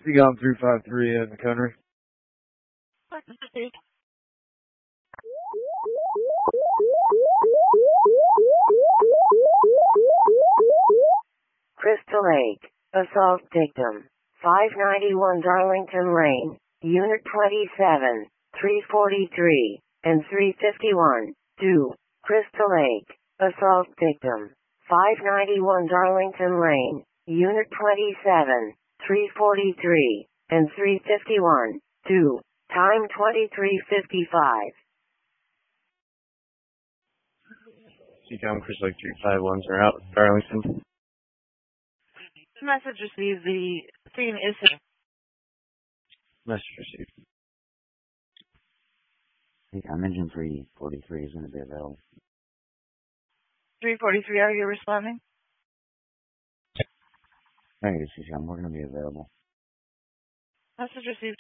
Seagon 353 in the country. Crystal Lake, assault victim, 591 Darlington Lane, Unit 27, 343, and 351, 2, Crystal Lake, assault victim, 591 Darlington Lane, Unit 27, 343, and 351, 2, time 23:55. Seacom Crystal Lake 351s are out, Darlington. Message received. The scene is... Message received. Seacom engine 343 is going to be available. 343, are you responding? Negative, Seacom, we're going to be available. Message received.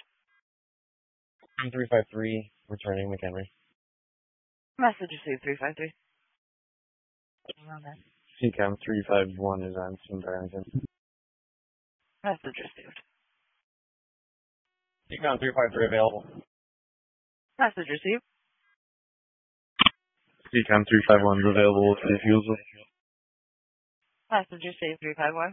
353, returning McHenry. Message received, 353. Seacom 351 is on scene, Darlington. Message received. Seacom 353 available. Message received. Seacom 351 is available with refusal. Message received, 351.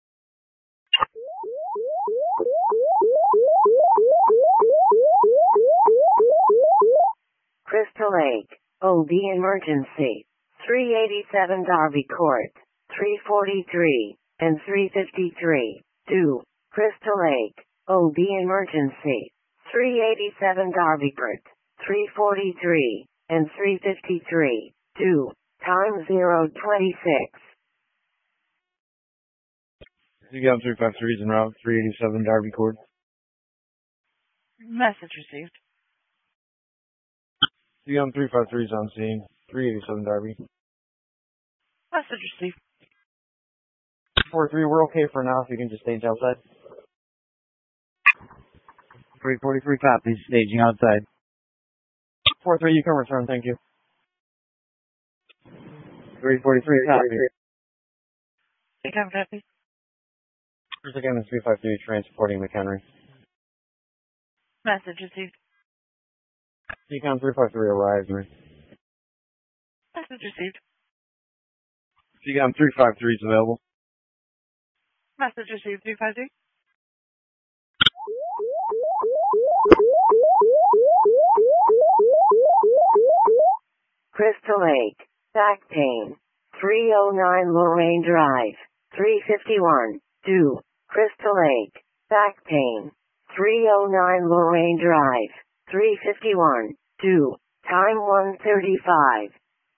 Crystal Lake, OB emergency, 387 Darby Court, 343, and 353, 2, Crystal Lake, OB emergency, 387 Darby Court, 343, and 353, 2, time 026. Seacom 353 is en route, 387 Darby Court. Message received. Seacom 353 is on scene, 387 Darby. Message received. 43, we're okay for now, if you can just stage outside. 343 copies, staging outside. 43, you can return, thank you. 343 copy. Seacom copy. First again, 353 transporting McHenry. Message received. Seacom 353 arrives, man. Message received. Seacom 353 is available. Message received, 353. Crystal Lake, back pain, 309 Lorraine Drive, 351, 2, Crystal Lake, back pain, 309 Lorraine Drive, 351, 2, time 1:35.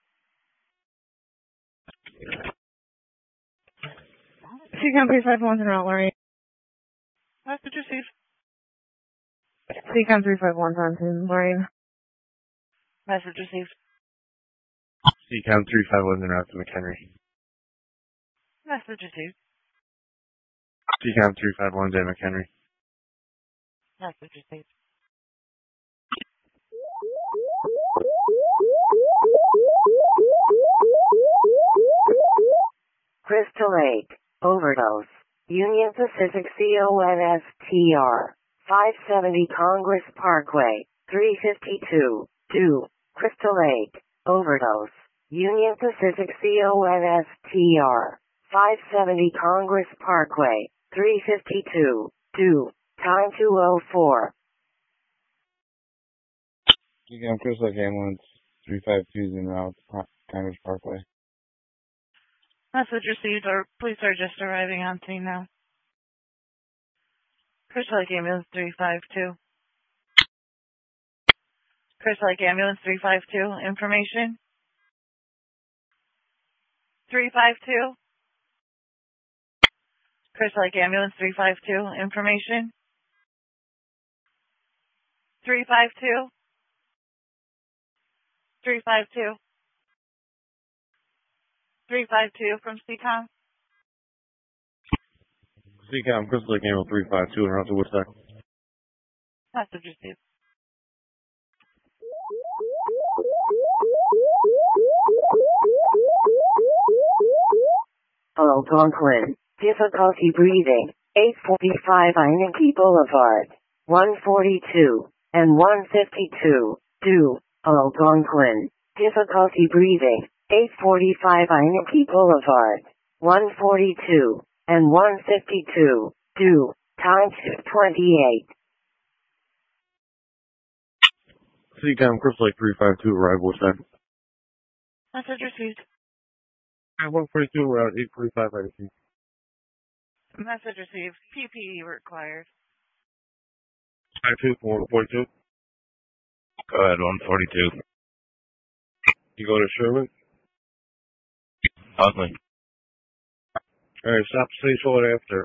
Seacom 351's en route, Lorraine. Message received. Seacom 351's on scene, Lorraine. Message received. Seacom 351 en route to McHenry. Message received. Seacom 351 to McHenry. Message received. Crystal Lake, overdose, Union Pacific CONSTR, 570 Congress Parkway, 352, 2, Crystal Lake, overdose, Union Pacific CONSTR, 570 Congress Parkway, 352, 2, time 2:04. Seacom Crystal Lake ambulance 352 is en route to Congress Parkway. Message received. Our police are just arriving on scene now. Crystal Lake Ambulance 352. Crystal Lake Ambulance 352. Information. 352. Crystal Lake Ambulance 352. Information. 352. 352. 352 from Seacom. Seacom Crystal Lake ambulance 352 en route to Woodstock. Message received. Algonquin, difficulty breathing, 845 Inaki Boulevard, 142 and 152, due, Algonquin, difficulty breathing, 845 Inaki Boulevard, 142 and 152, due, time 2:28. CCOM, Crystal Lake 352, arrival, what's time? Message received. 142, we're out 845 IDC. Message received. PPE required. 52, 142. Go ahead, 142. You go to Sherman? Huntley. Alright, stop stage hold after.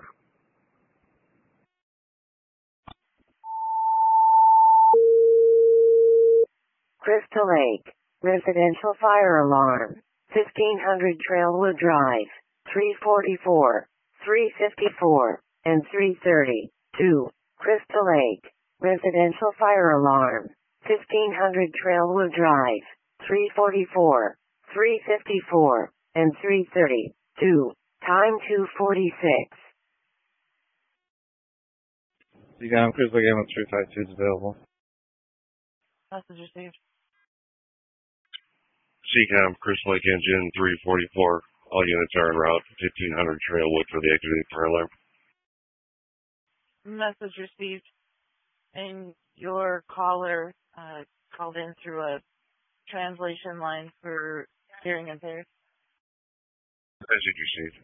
Crystal Lake, residential fire alarm, 1500 Trailwood Drive, 344, 354, and 330, 2, Crystal Lake, residential fire alarm, 1500 Trailwood Drive, 344, 354, and 330, 2, time 2:46. CCOM, Crystal Lake Ambulance 352 is available. Message received. CCOM, Crystal Lake Engine 344. All units are en route. 1500 Trailwood for the activated fire alarm. Message received. And your caller called in through a translation line for hearing impaired. Message received.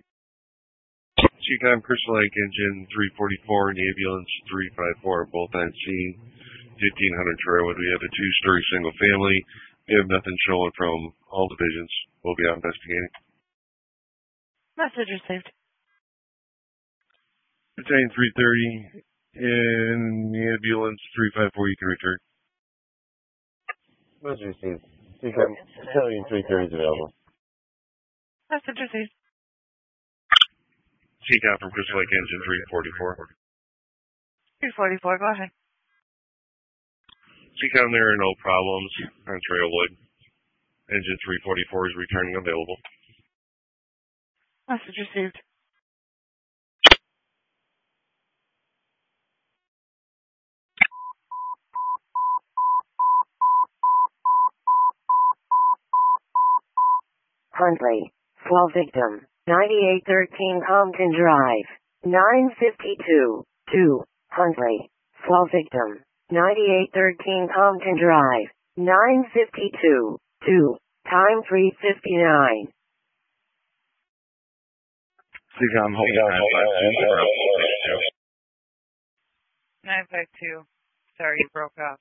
CCOM, Crystal Lake Engine 344 and ambulance 354 are both on scene. 1500 Trailwood. We have a two-story single family. We have nothing showing from all divisions. We'll be out investigating. Message received. Battalion 330 in the ambulance 354. You can return. Message received. CCOM, Battalion 330 is available. Message received. CCOM from Crystal Lake Engine 344. 344, go ahead. CCOM, there are no problems on Trailwood. Engine 344 is returning available. Message received. Huntley, swell victim, 9813 Compton Drive, 952, 2, Huntley, swell victim, 9813 Compton Drive, 952, 2, time 3:59. CCOM, hold 952. Sorry, you broke up.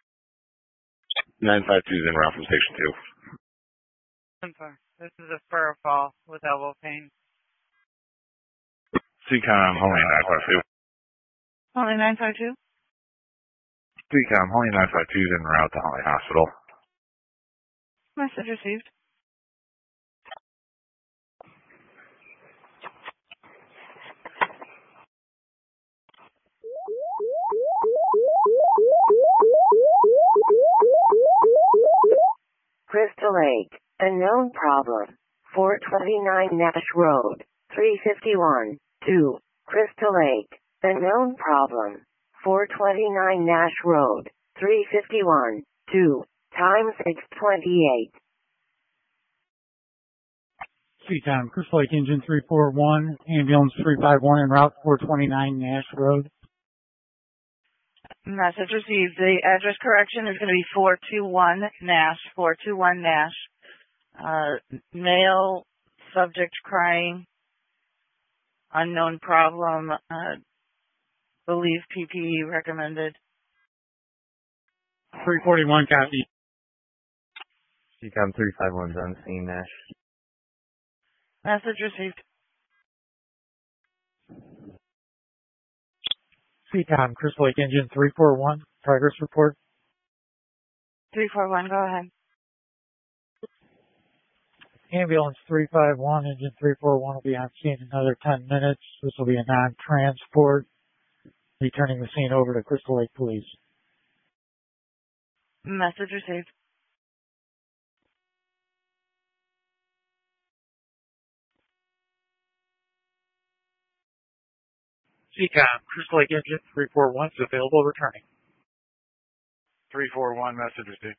952 is en route from Station 2. This is a fur fall with elbow pain. CCOM, holding 952. Only 952? CCOM, holding 952 is en route to Huntley Hospital. Message received. Crystal Lake, a known problem, 429 Nash Road, 351, 2, Crystal Lake, a known problem, 429 Nash Road, 351, 2, time 6:28. CCOM, Crystal Lake Engine 341, ambulance 351 en route 429 Nash Road. Message received. The address correction is going to be 421 Nash. 421 Nash. Male, subject crying, unknown problem, believe PPE recommended. 341 copy. CCOM 351's on scene, Nash. Message received. CCOM, Crystal Lake Engine 341, progress report. 341, go ahead. Ambulance 351, engine 341 will be on scene in another 10 minutes. This will be a non-transport. Be turning the scene over to Crystal Lake Police. Message received. CCOM, Crystal Lake Engine 341 is available, returning. 341, message received.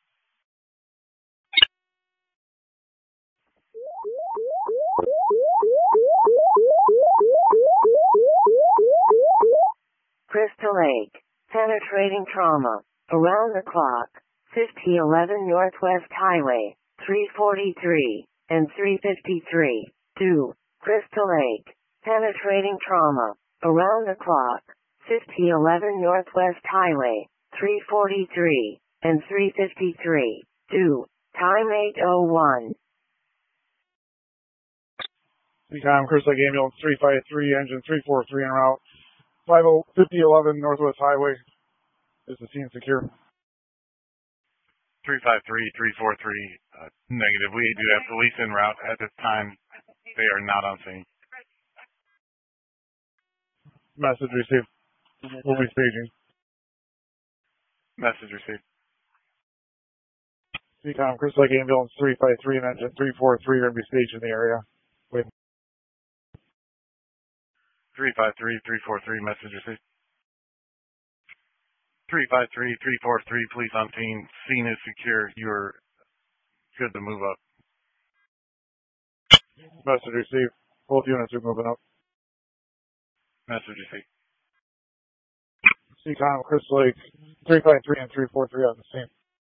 Crystal Lake, penetrating trauma, around the clock, 5011 Northwest Highway, 343, and 353, 2, Crystal Lake, penetrating trauma, around the clock, 5011 Northwest Highway, 343, and 353, 2, time 8:01. CCOM, Crystal Lake Ambulance 353, engine 343 en route. 5011 Northwest Highway. Is the scene secure? 353, 343, negative. We do have police en route at this time. They are not on scene. Message received. We'll be staging. Message received. CCOM, Crystal Lake Ambulance 353 and engine 343 are going to be staged in the area. Wait. 353, 343, message received. 353, 343, police on scene. Scene is secure. You're good to move up. Message received. Both units are moving up. Message received. CCOM, Crystal Lake 353 and 343 on the scene.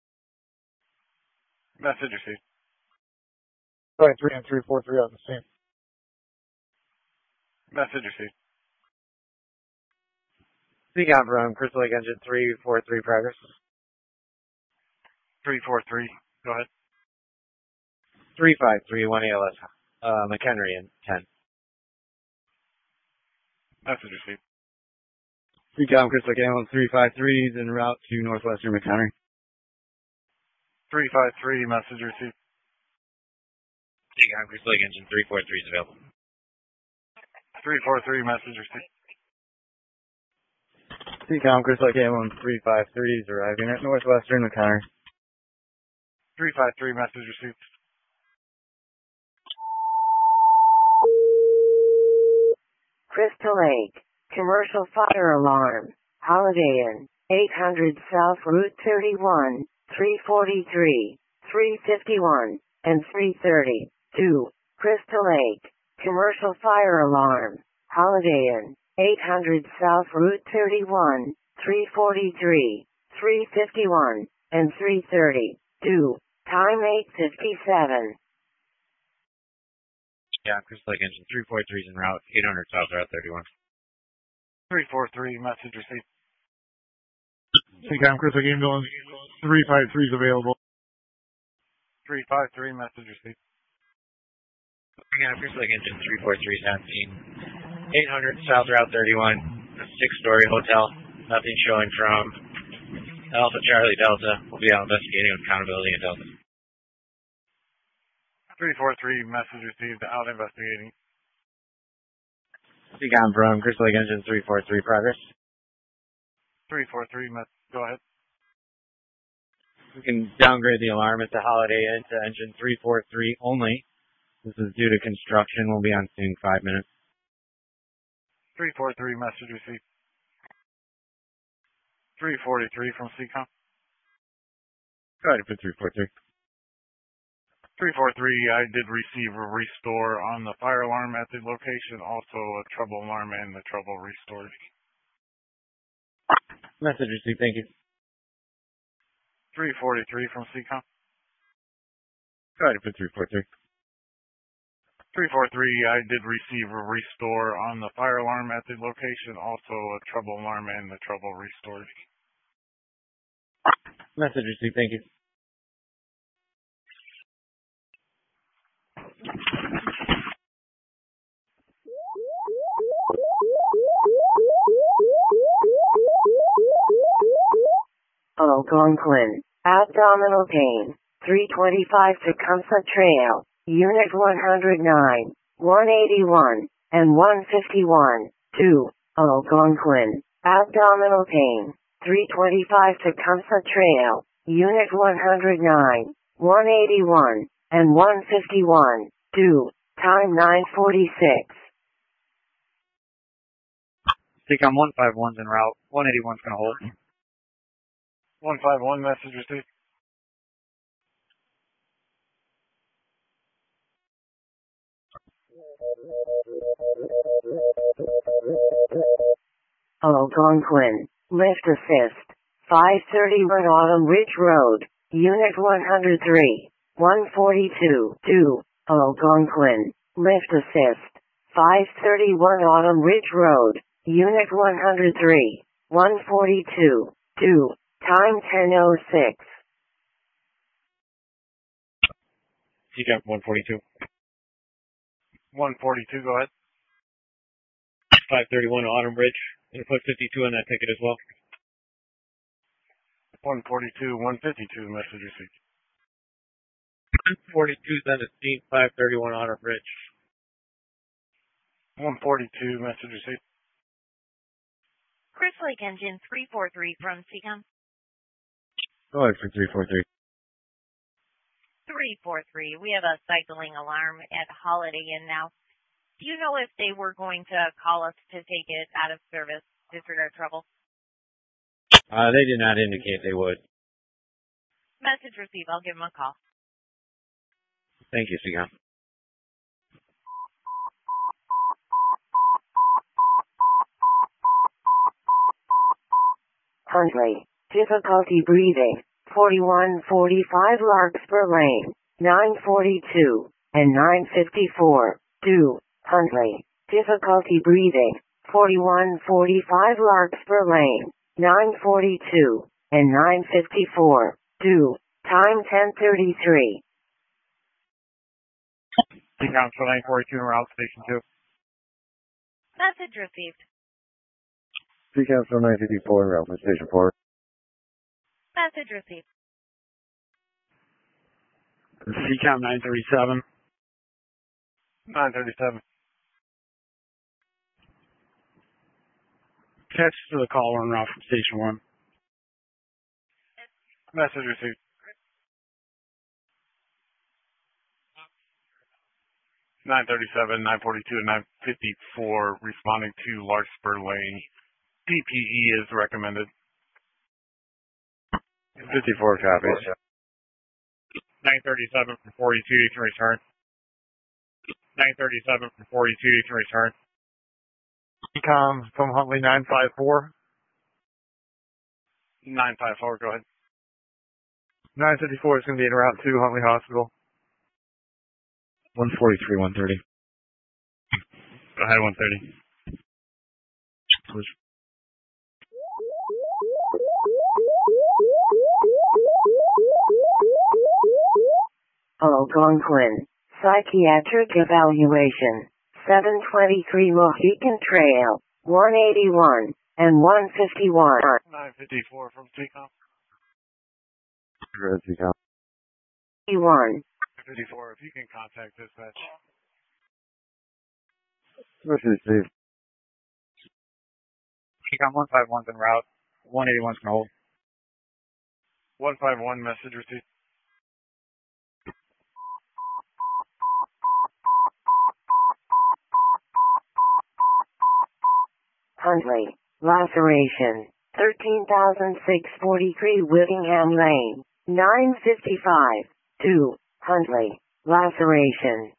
Message received. 353 and 343 on the scene. Message received. CCOM from Crystal Lake Engine 343 progress. 343, go ahead. 353, 1 ALS, McHenry and 10. Message received. CCOM, Crystal Lake Ambulance 353 is en route to Northwestern McHenry. 353, message received. CCOM, Crystal Lake Engine 343 is available. 343, message received. CCOM, Crystal Lake Ambulance 353 is arriving at Northwestern McHenry. 353, message received. Crystal Lake, commercial fire alarm, Holiday Inn, 800 South Route 31, 343, 351, and 330, 2, Crystal Lake, commercial fire alarm, Holiday Inn, 800 South Route 31, 343, 351, and 330, 2, time 8:57. Yeah, Crystal Lake Engine 343 is en route, 800 South Route 31. 343, message received. CCOM, Crystal Lake Ambulance 353 is available. 353, message received. Yeah, Crystal Lake Engine 343 is on scene. 800 South Route 31, a 6-story hotel. Nothing showing from Alpha Charlie Delta. We'll be out investigating with accountability in Delta. 343, message received, out investigating. CCOM from Crystal Lake Engine 343, progress. 343, go ahead. We can downgrade the alarm at the Holiday Inn to engine 343 only. This is due to construction. We'll be on scene in 5 minutes. 343, message received. 343 from CCOM. Go ahead, put 343. 343, I did receive a restore on the fire alarm at the location, also a trouble alarm and the trouble restored. Message received, thank you. 343 from CCOM. Go ahead, put 343. 343, I did receive a restore on the fire alarm at the location, also a trouble alarm and the trouble restored. Message received, thank you. Algonquin, abdominal pain, 325 Tecumseh Trail, Unit 109, 181, and 151, 2, Algonquin, abdominal pain, 325 Tecumseh Trail, Unit 109, 181, and 151, 2, time 9:46. CCOM 151's en route. 181's going to hold. 151, message received. Algonquin, lift assist. 531 Autumn Ridge Road, Unit 103, 142, 2, Algonquin, lift assist. 531 Autumn Ridge Road, Unit 103, 142, 2, time 10:06. CCAP 142. 142, go ahead. 531 Autumn Ridge. I'm going to put 52 on that ticket as well. 142, 152, message received. 42's on the scene, 531 Autumn Ridge. 142, message received. Chris Lake Engine 343 from CCOM. Go ahead for 343. 343. We have a cycling alarm at Holiday Inn now. Do you know if they were going to call us to take it out of service, disregard trouble? They did not indicate they would. Message received. I'll give them a call. Thank you, CCOM. Huntley, difficulty breathing. 4145 Larkspur Lane, 942, and 954, 2, Huntley, difficulty breathing. 4145 Larkspur Lane, 942, and 954, 2, time 10:33. CCOM 942 en route, station 2. Message received. CCOM 954 en route from station 4. Message received. CCOM 937. 937. Catch to the caller en route from station 1. Message received. 937, 942, and 954 responding to Larkspur Lane. PPE is recommended. 54 copies. 937 from 42, you can return. 937 from 42, you can return. CCOM from Huntley 954. 954, go ahead. 954 is going to be en route to Huntley Hospital. 143, 130. Go ahead, 130. Algonquin, psychiatric evaluation. 723 Mohican Trail, 181, and 151. 954 from CCOM. Go ahead, CCOM. 1. 954, if you can contact dispatch. Message received. CCOM 151's en route. 181's going to hold. 151, message received. Huntley, laceration. 13,643 Whittingham Lane, 955. 2. Huntley, laceration.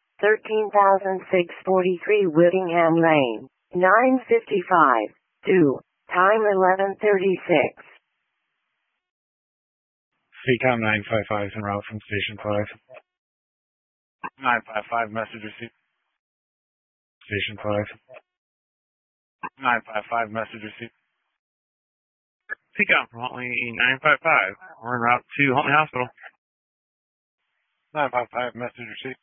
13,643 Whittingham Lane, 955. 2. Time 11:36. CCOM 955 en route from station 5. 955, message received. Station 5. 955, message received. CCOM from Huntley 955. We're en route to Huntley Hospital. 955, message received.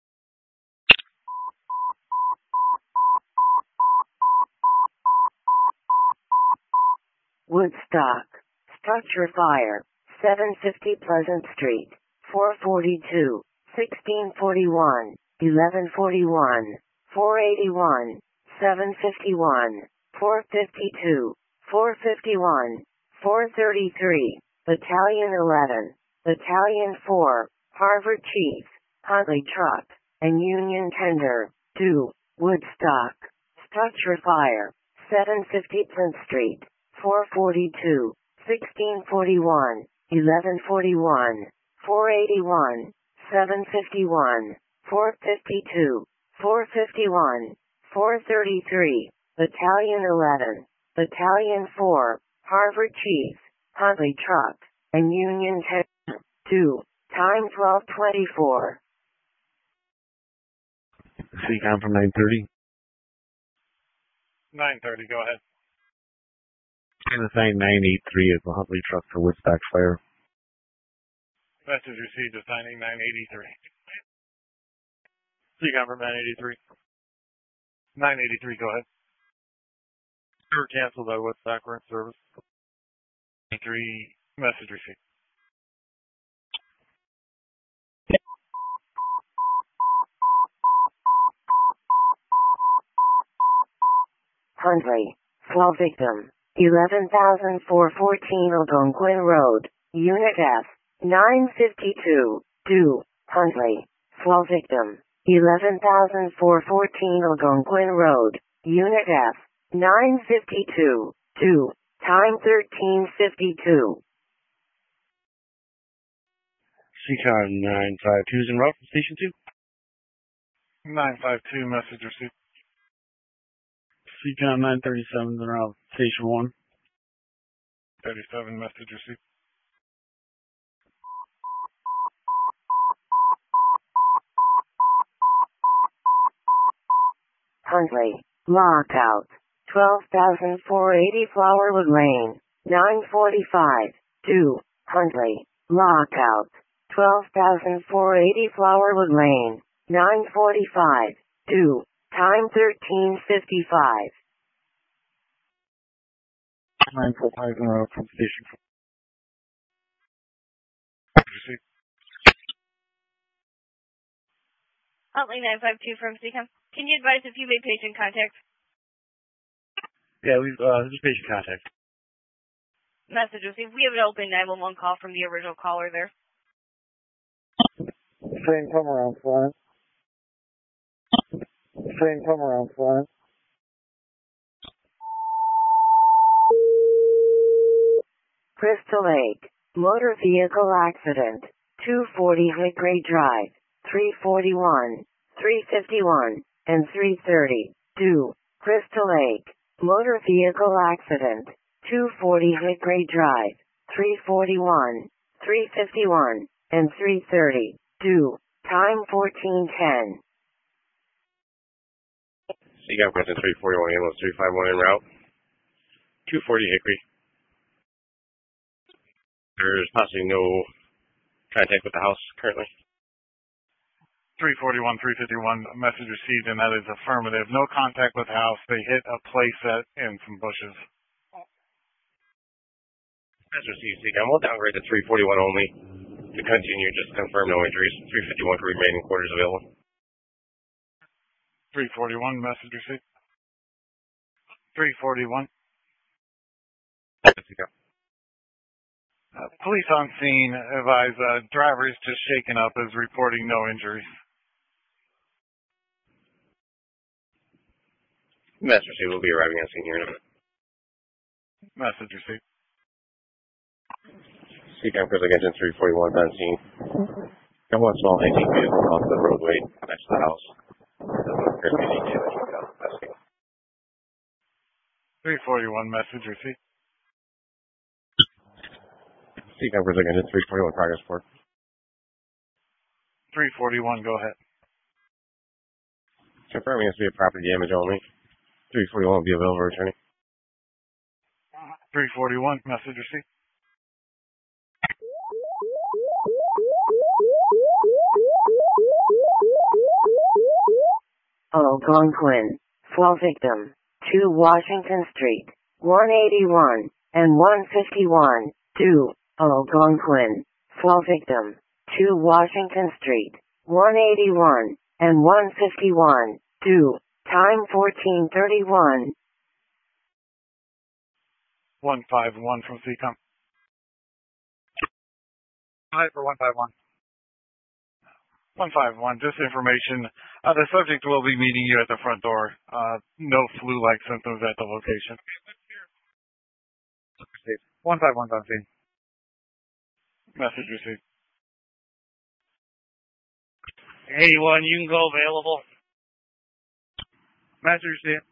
Woodstock, structure fire. 750 Pleasant Street, 442, 1641, 1141, 481, 751, 452, 451, 433, Battalion 11, Battalion 4, Harvard Chief, Huntley Truck, and Union Tender, 2, Woodstock, structure fire, 750 Prince Street, 442, 1641, 1141, 481, 751, 452, 451, 433, Battalion 11, Battalion 4, Harvard Chief, Huntley Truck, and Union 10, 2, time 12:24. CCOM from 930. 930, go ahead. And assign 983 as the Huntley truck for Woodstock Fire. Message received assigning 983. CCOM from 983. 983, go ahead. Tour canceled by Woodstock, we're in service. 3 message received. Huntley, fall victim, 11,414 Algonquin Road, Unit F, 952, do, Huntley, fall victim, 11,414 Algonquin Road, Unit F, 952, do, time 13:52. CCOM 952 is en route from Station 2. 952, message received. CCOM 937 is en route from Station 1. 37, message received. Huntley, lockout, 12,480 Flowerwood Lane, 945, do, Huntley, lockout, 12,480 Flowerwood Lane, 945, do, time 13:55. 945 en route from Station 4. Received. Huntley 952 from CCOM. Can you advise if you made patient contact? Yeah, we've, just patient contact. Message received. We have an open 911 call from the original caller there. Train come around 5. Train come around 5. Crystal Lake, motor vehicle accident, 240 Hickory Drive, 341, 351, and 330, do, Crystal Lake, motor vehicle accident, 240 Hickory Drive, 341, 351, and 330, do, time 14:10. CCOM Quentin 341, ambulance 351 en route. 240 Hickory. There's possibly no contact with the house currently. 341, 351, message received, and that is affirmative. No contact with the house. They hit a playset and some bushes. As received, CCOM. We'll downgrade to 341 only. To continue, just confirm no injuries. 351 to remaining quarters available. 341, message received. 341. CCOM. Police on scene advise driver is just shaken up, is reporting no injuries. Message received. Will be arriving on scene here in a minute. Message received. CCOM Crystal Engine 341 on scene. Got one small 18 vehicle off the roadway next to the house. Doesn't appear to be any damage without testing. 341, message received. CCOM Crystal Engine 341 progress report. 341, go ahead. Confirming this to be a property damage only. 341 will be available returning. 341, message received. Algonquin, fall victim, 2 Washington Street, 181, and 151, 2, Algonquin, fall victim, 2 Washington Street, 181, and 151, 2, time 14:31. 151 from CCOM. Hi for 151. 151, just information. The subject will be meeting you at the front door. No flu-like symptoms at the location. 151's on scene. Message received. 81, you can go available. Message received.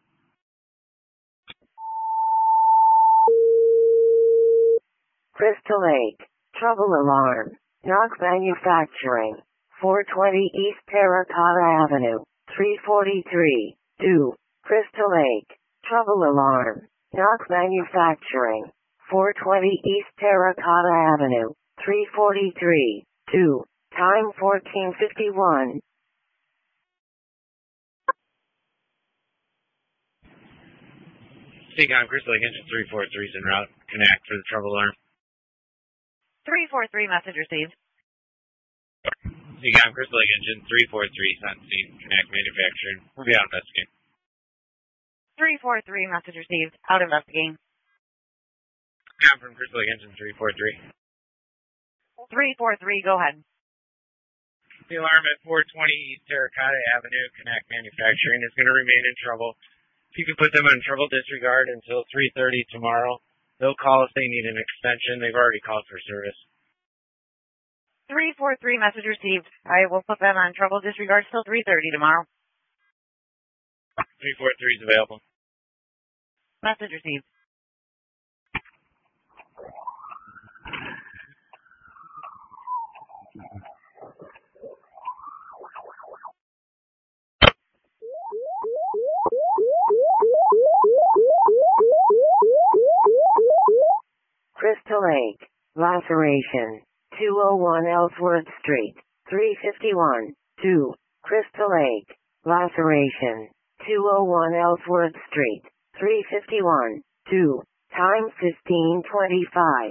Crystal Lake, trouble alarm, Knock Manufacturing, 420 East Terracotta Avenue, 343, 2, Crystal Lake, trouble alarm, Knock Manufacturing, 420 East Terracotta Avenue, 343, 2, time 14:51. Seacom, Crystal Lake Engine 343 is en route. Connect for the trouble alarm. 343 message received. Seacom, Crystal Lake Engine 343 is on scene. Connect manufacturing. We'll be out investigating. 343 message received. Out investigating. Seacom from Crystal Lake Engine 343. 343, go ahead. The alarm at 420 East Terracotta Avenue, Connect Manufacturing, is going to remain in trouble. If you can put them on trouble disregard until 3:30 tomorrow, they'll call if they need an extension. They've already called for service. 343 message received. I will put them on trouble disregard till 3:30 tomorrow. 343 is available. Message received. Crystal Lake, laceration, 201 Ellsworth Street, 351, 2, Crystal Lake, laceration, 201 Ellsworth Street, 351, 2, time 15:25.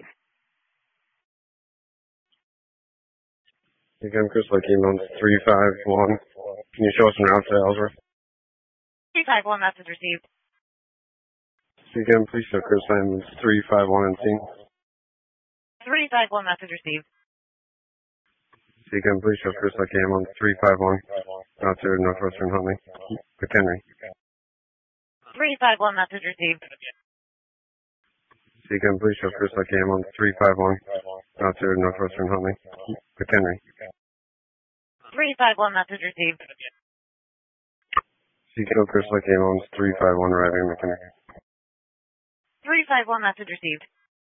Again, Crystal Lake email 351. Can you show us an route to Ellsworth? 351 message received. Again, please show Chris Simons 351 on scene. 351 message received. Again, please show Chris Lake on 351 out to Northwestern Huntley, McHenry. 351 message received. Again, please show Chris Lake on 351 out to Northwestern Huntley, McHenry. 351 message received. Again, Chris Lake on 351 arriving at McHenry. 351 message received.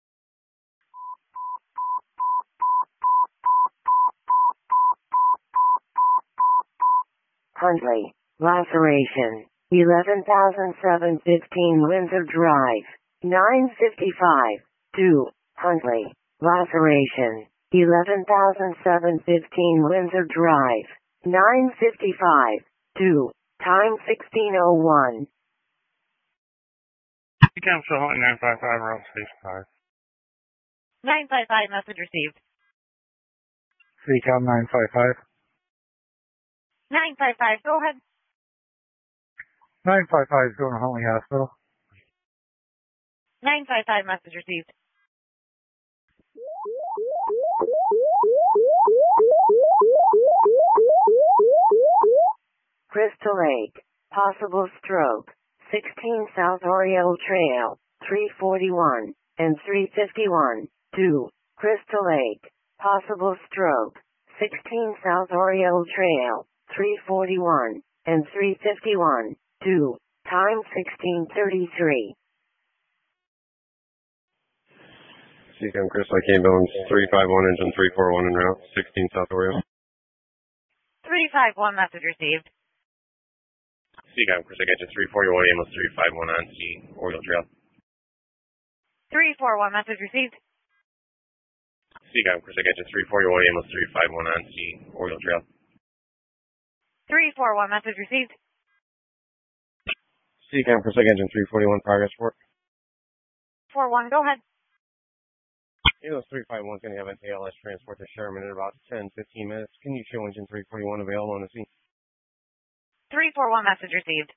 Huntley, laceration, 11,715 Windsor Drive, 955, 2, Huntley, laceration, 11,715 Windsor Drive, 955, 2, time 16:01. Seacom for Huntley 955, route station 5. 955 message received. Seacom 955. 955, go ahead. 955 is going to Huntley Hospital. 955 message received. Crystal Lake, possible stroke, 16 South Oriole Trail, 341 and 351, 2, Crystal Lake, possible stroke, 16 South Oriole Trail, 341 and 351, 2, time 16:33. Seacom Chris Lake ambulance 351 engine 341 en route 16 South Oriole. 351 message received. Seacom, Chris Lake Engine 341, ambulance 351 on scene, Oriole Trail. 341 message received. Seacom, Chris Lake Engine 341, ambulance 351 on scene, Oriole Trail. 341 message received. Seacom Chris Lake Engine 341 progress report. 41, go ahead. Ambulance 351 is going to have an ALS transport to Sherman in about 10-15 minutes. Can you show engine 341 available on the scene? 341 message received.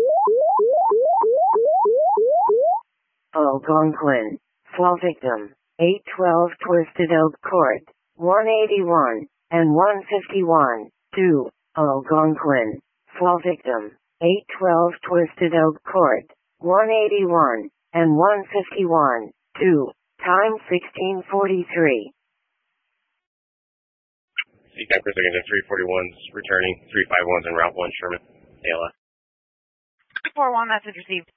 Algonquin, fall victim, 812 Twisted Oak Court, 181, and 151, 2, Algonquin. Fall victim, 812 Twisted Oak Court, 181, and 151, 2, time 1643. CCAP Crystal Engine 341's returning, 351's en route 1 Sherman, ALS. 341 message received.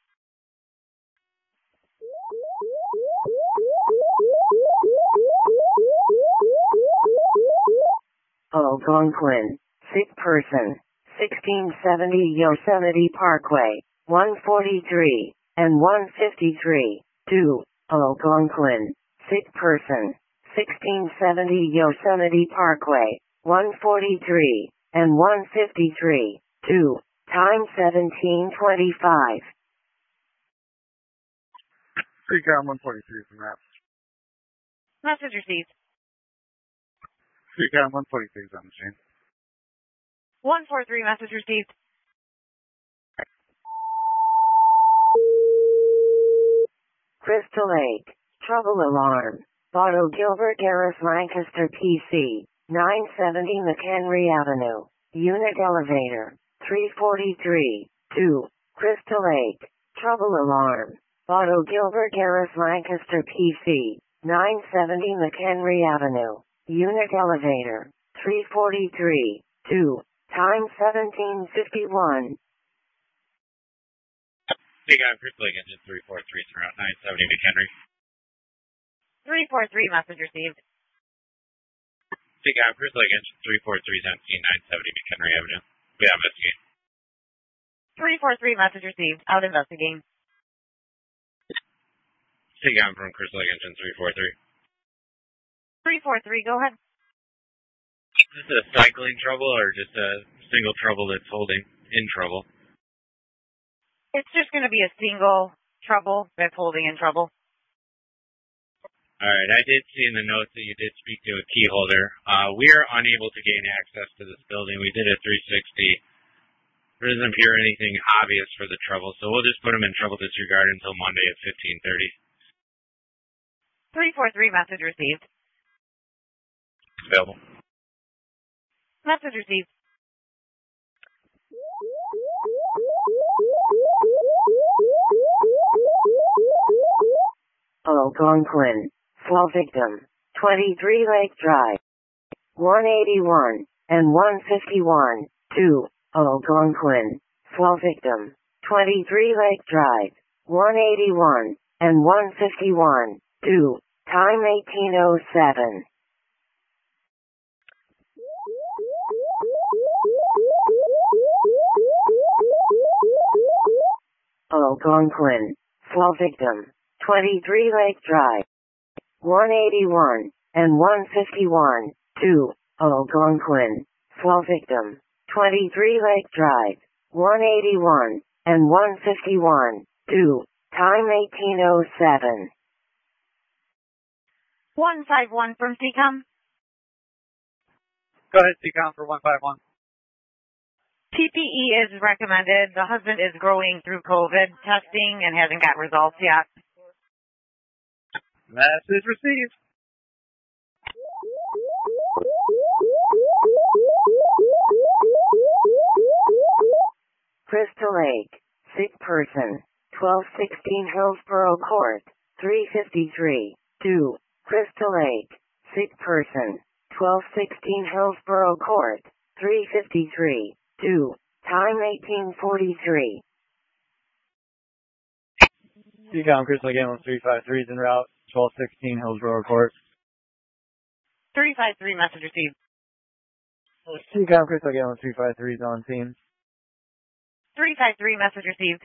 Algonquin, sick person, 1670 Yosemite Parkway, 143, and 153, 2, Algonquin, sick person, 1670 Yosemite Parkway, 143, and 153, 2, time 1725. Recon 143 from that. Message received. Recon 143 is on the chain. 143 message received. Crystal Lake, trouble alarm. Otto Gilbert Garris Lancaster PC, 970 McHenry Avenue, unit elevator, 343, 2, Crystal Lake, trouble alarm. Otto Gilbert Garris Lancaster PC, 970 McHenry Avenue, unit elevator, 343, 2, time 1751. Big Crystal Lake Engine 343 throughout 970 McHenry. 343 message received. Big Crystal Lake Engine 343 970 McHenry Avenue. We have investigating. 343 message received. Out investigating. Big from Crystal Lake Engine 343. 343, go ahead. Is this a cycling trouble or just a single trouble that's holding in trouble? It's just going to be a single trouble that's holding in trouble. Alright, I did see in the notes that you did speak to a key holder. We are unable to gain access to this building. We did a 360. There doesn't appear anything obvious for the trouble, so we'll just put him in trouble disregard until Monday at 15:30. 343 message received. Available. Message received. Algonquin, fall victim, 23 Lake Drive, 181, and 151, 2, Algonquin, fall victim, 23 Lake Drive, 181, and 151, 2, time 1807. Algonquin, fall victim, 23 Lake Drive, 181, and 151, 2, Algonquin, fall victim, 23 Lake Drive, 181, and 151, 2, time 1807. 151 from CCOM. Go ahead, CCOM for 151. PPE is recommended. The husband is going through COVID testing and hasn't got results yet. Message received. Crystal Lake, sick person, 1216 Hillsborough Court, 353, 2, Crystal Lake, sick person, 1216 Hillsborough Court, 353, 2, time 1843. CCOM Crystal Lake Ambulance 353 is en route, 1216 Hillsborough Court. 353 message received. CCOM Crystal Lake Ambulance 353 is on scene. 353 message received.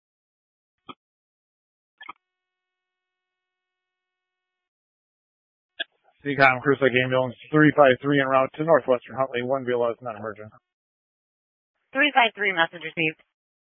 CCOM Crystal Lake Ambulance 353 en route to Northwestern Huntley, 1 BLS non-emergent. 353 message received.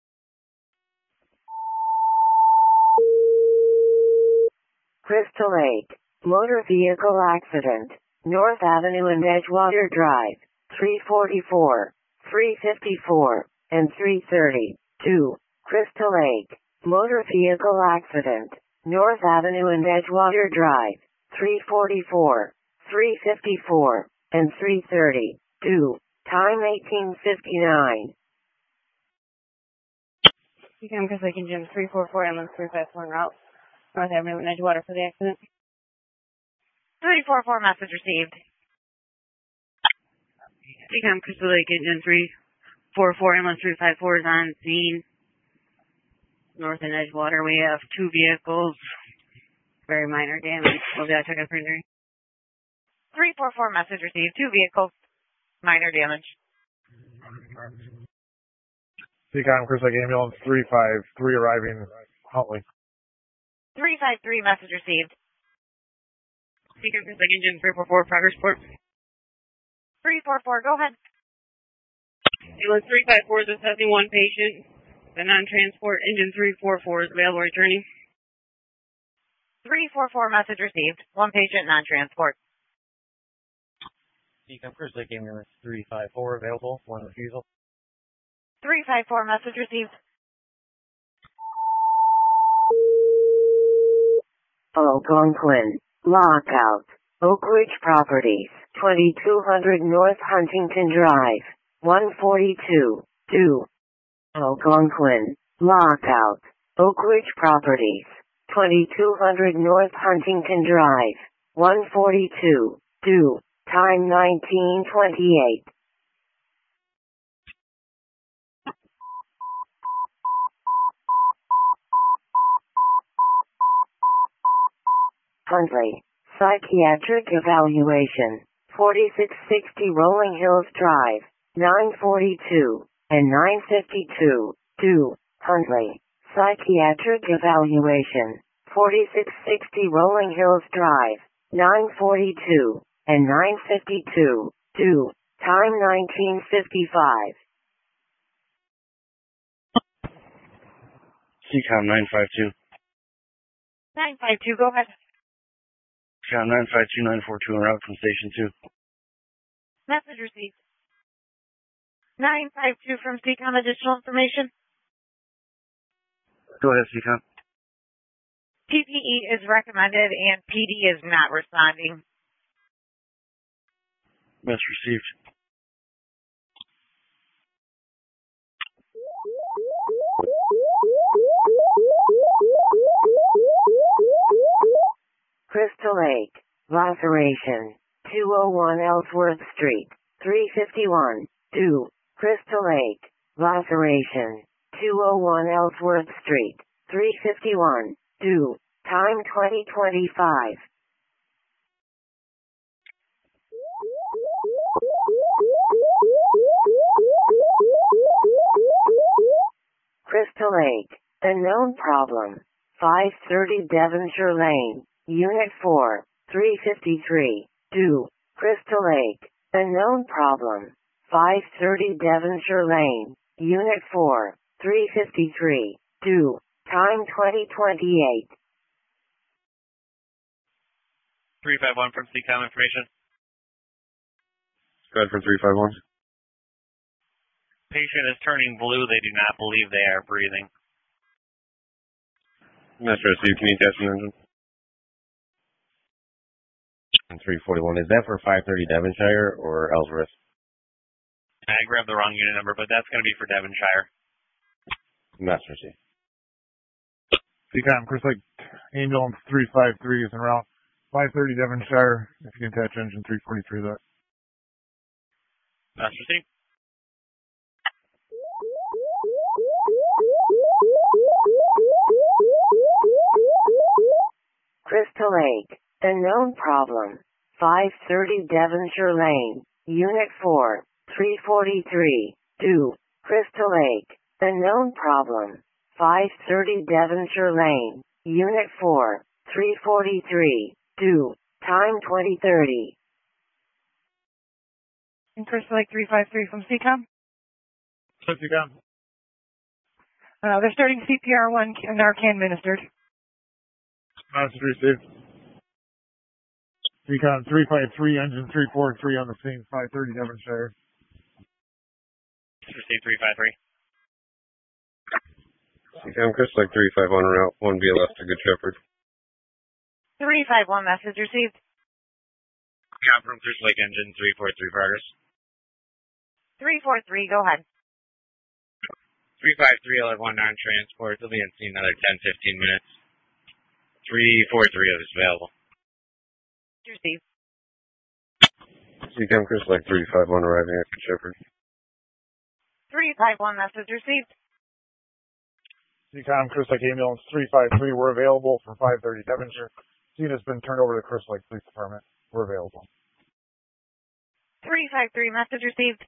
Crystal Lake, motor vehicle accident, North Avenue and Edgewater Drive, 344, 354, and 330, 2, Crystal Lake, motor vehicle accident, North Avenue and Edgewater Drive, 344, 354, and 330. Due. Time 1859. Become Chris Lake Engine 344, ambulance 354 en route. North Avenue and Edgewater for the accident. 344 message received. Become Chris Lake Engine 344, ambulance 354 is on scene. North and Edgewater, we have two vehicles. Very minor damage. Will be out check-in for injury. 344 message received. Two vehicles. Minor damage. CCOM Chris Lake Ambulance 353 arriving Huntley. 353 message received. Become Chris Lake Engine 344, progress report. 344, go ahead. Ambulance 354 is assessing one patient. The non-transport engine 344 is available returning. 344 message received. One patient, non-transport. CCOM Chris Lake Ambulance 354 available, one refusal. 354 message received. Algonquin. Lockout. Oak Ridge Properties. 2200 North Huntington Drive. 142. Due. Algonquin. Lockout. Oak Ridge Properties. 2200 North Huntington Drive. 142. Due. Time 1928. Huntley. Psychiatric evaluation. 4660 Rolling Hills Drive. 942 and 952. Due. Huntley. Psychiatric evaluation. 4660 Rolling Hills Drive. 942 and 952. Due. Time 1955. CCOM 952. 952, go ahead. CCOM 952-942 en route from Station 2. Message received. 952 from CCOM, additional information. Go ahead, CCOM. PPE is recommended and PD is not responding. Message received. Crystal Lake. Laceration. 201 Ellsworth Street. 351. Due. Crystal Lake. Laceration. 201 Ellsworth Street. 351. Due. Time 2025. Crystal Lake. A known problem. 530 Devonshire Lane. Unit 4. 353. Due. Crystal Lake. A known problem. 530 Devonshire Lane. Unit 4. 353. Due. Time 2028. 351 from CCOM information. Go ahead for 351. Patient is turning blue. They do not believe they are breathing. Message received. Can you test the engine? 341. Is that for 530 Devonshire or Ellsworth? I grabbed the wrong unit number, but that's going to be for Devonshire. Message received. CCOM Chris Lake Ambulance 353 is en route. 530 Devonshire. If you can attach engine 343 that. Message received. Crystal Lake. A known problem. 530 Devonshire Lane. Unit 4. 343. Due. Crystal Lake. A known problem. 530 Devonshire Lane. Unit 4. 343. Due. Time 2030. And Crystal Lake 353 from CCOM. CCOM. They're starting CPR1 Narcan administered. Message received. CCOM 353, engine 343 on the scene, 530 Devonshire. Received 353. CCOM Chris Lake 351 route 1 BLS to Good Shepherd. 351 message received. Yeah, from Crystal Lake Engine 343 progress. 343, go ahead. 353 11 non-transport. They'll be on scene another 10-15 minutes. 343 is available. Received. CCAM Crystal Lake 351 arriving at Good Shepherd. 351 message received. CCOM Crystal Lake Ambulance 353, we're available for 530 Devonshire. Scene has been turned over to Crystal Lake Police Department. We're available. 353 message received.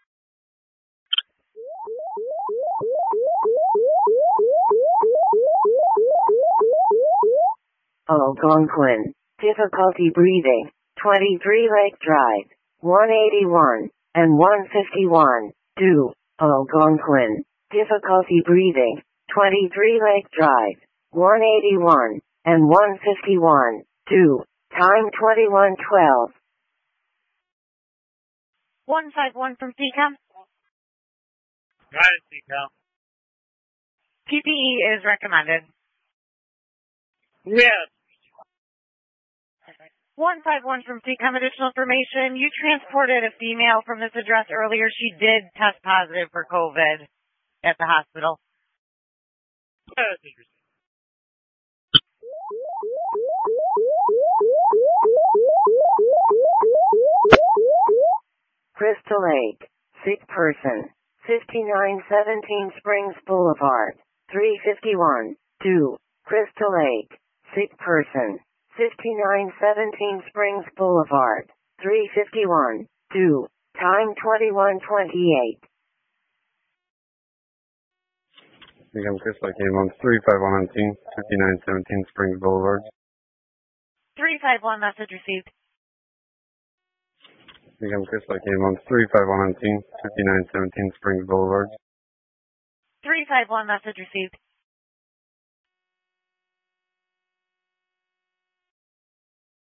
Algonquin. Difficulty breathing. 23 Lake Drive. 181 and 151. 2. Algonquin. Difficulty breathing. 23 Lake Drive. 181 and 151. 2. Time 21:12. 151 from CCOM. Got it, CCOM. PPE is recommended. Yes. 151 from CCOM, additional information. You transported a female from this address earlier. She did test positive for COVID at the hospital. That's interesting. Crystal Lake. Sick person. 5917 Springs Boulevard. 351. 2. Crystal Lake. Sick person. 5917 Springs Boulevard. 351. 2. Time 21:28. CCAM Crystal Lake Ambulance 351 on scene, 5917 Springs Boulevard. 351 message received. CCAM Crystal Lake Ambulance 351 on scene, 5917 Springs Boulevard. 351 message received.